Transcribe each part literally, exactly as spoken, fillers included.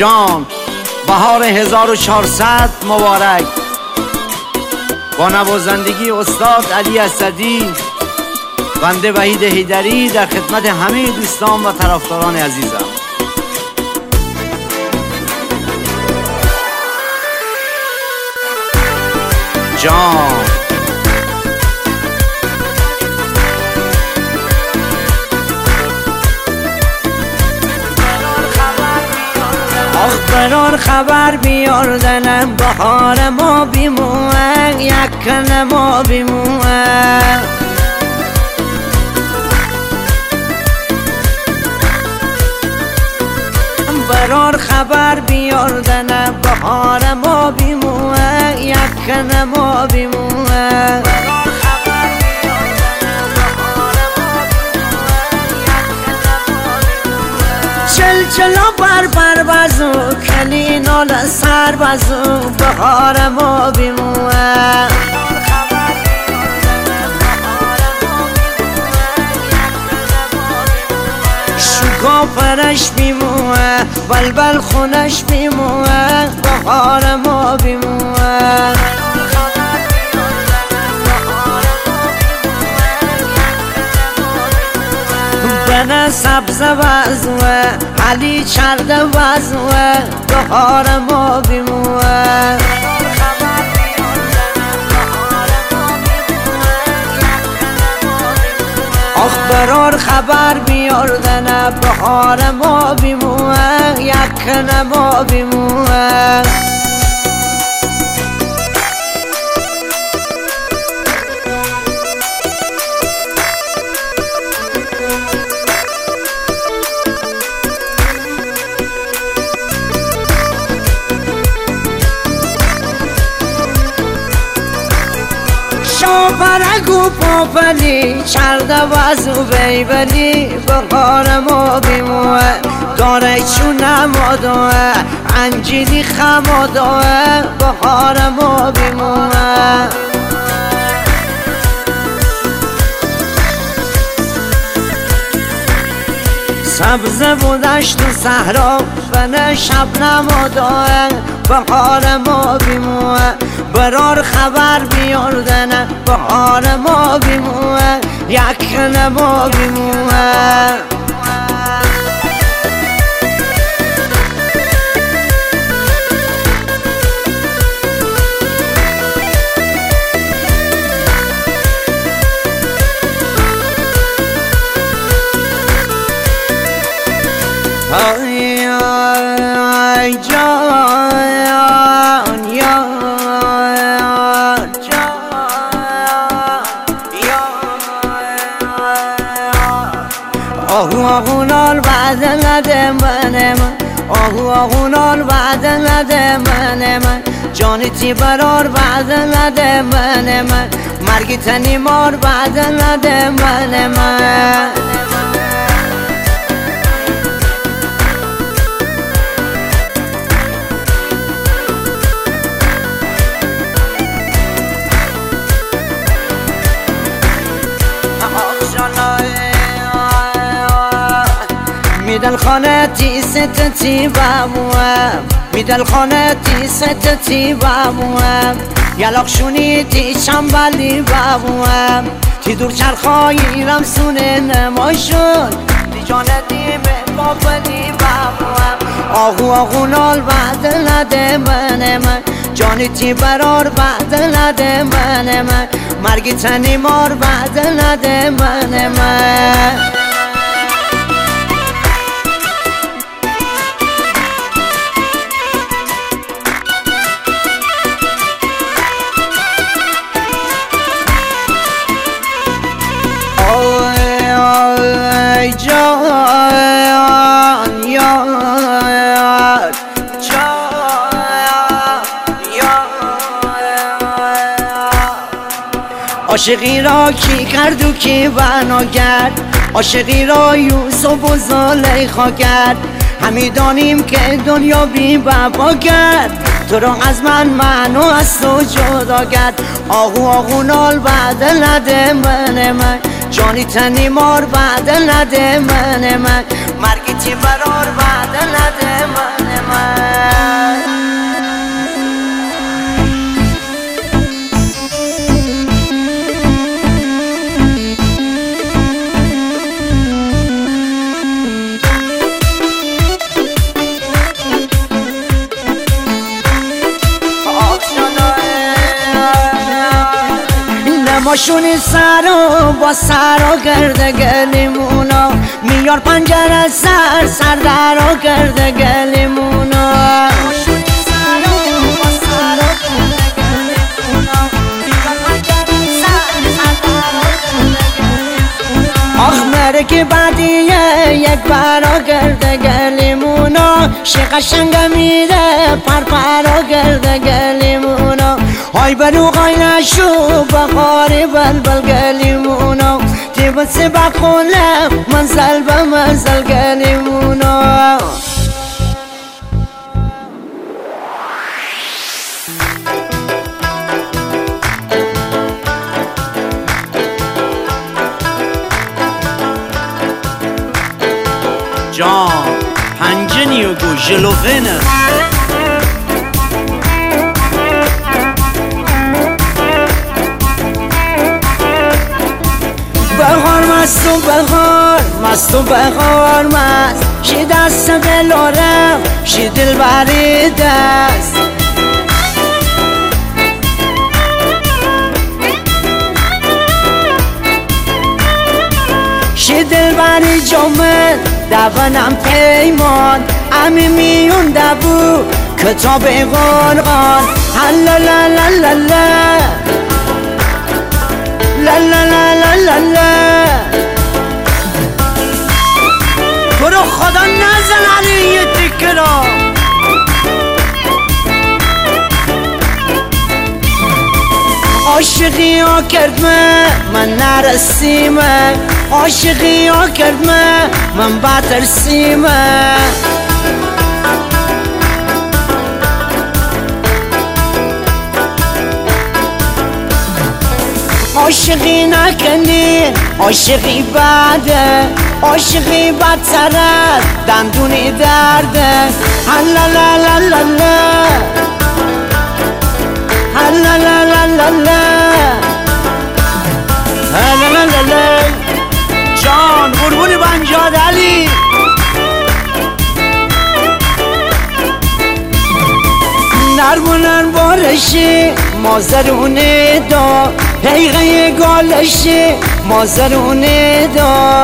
جان بهار هزار و چهارصد مبارک. با نوازندگی استاد علی اسدی، بنده وحید حیدری در خدمت همه دوستان و طرفداران عزیزم. جان آخ برار خبر بیاردنم بهار ما بیموه یک کنه ما بیموه. برار خبر بیاردنم بهار ما بیموه یک کنه ما بیموه. چلچلا بر بر بازو کلی نال سر بازو بهار ما بیموه. شوکا پرش بیموه بلبل خونش بیموه بهار ما بیموه. بنا سبز وزوه علی چرد وزوه بهار ما بیموه. آخ برار خبر بیاردنه بهار ما بیموه یک کنه ما بیموه. شاپرگو پاپلی چرده وزو بیبلی بهار ما بیموه. داره چون نمادوه انجیلی خمادوه بهار ما بیموه. سبز بودش تو صحرا بنه شب نمادوه بهار ما بیموه. برار خبر بیاردنه بهار ما بیموه یک کنه ما بیموه. آی آی جان یا آهو آهو نال بعد نده من من آهو آهو نال بعد نده من من جانی تی برار بعد نده من من مرگی تنی مار بعد نده من من. میدل خانه تی ستتی باموام میدل خانه تی ستتی باموام یلاق شونی تی چنبالی باموام تی دور چرخایی رمسونه نماشون تی جانه دیمه بابلی باموام. آهو آهو نال بعد نده من من جانی تی برار بعد نده من من مرگی تنی مار بعد نده من من. جان یا جان یا عاشقی را کی کرد و کی بنا کرد عاشقی را یوسف و زلیخا کرد همی دانیم که دنیا بی بقا کرد تو را از من منو از تو جدا کرد. آهو آهو نال بعد نده من من جانی تنی مار بعد نده من من مرگی تی برار بعد نده من من. ماشونی سر و با سر و گرده گلیمونا میار پنجره سر سر در و گرده گلیمونا ماشونی سر و با سر و گرده گلیمونا میار پنجره سر سر در و گرده گلیمونا آخ مرکی بعدیه یک برا گرده گلیمونا شی قشنگه میره پر پر و گرده گلیمونا های برو غای نشو بخاری بلبل گلیمونا تیبت سی بخونه منزل به منزل گلیمونا جان پنجنی و گو جلوفینه بخار مست و بخار مست و بخار مست شی دست بلارم شی دل بری دست شی دل بری جامد دونم پیمان امی میون دبو کتاب قرآن هلا لا لا لا لا لا لا لا لا لا لا تو رو خدا نزن علی یه تیکه را عاشقی ها کرد من نرسیمه عاشقی ها کرد من بترسیمه عاشقی نکنی عاشقی بده عاشقی بدتره دندونی درده هلا لا لا لا لا هلا لا لا لا لا هلا لا لا لا جان قربونی بنجاد علی نرمونن بارشی مازرونه دا حیقه گالشی مازرونه دا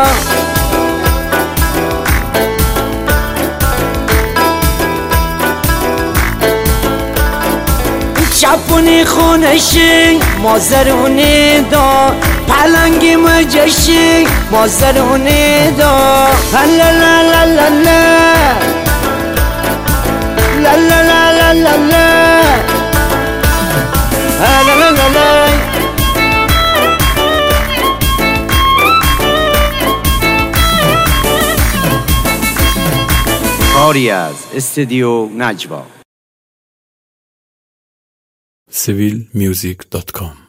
چپونی خونشی مازرونه دا پلنگی مجشی مازرونه دا لا لا لا لا لا لا لا لا لا لا لا لا لا لا کاری از استودیو نجوا سیویل میوزیک دات کام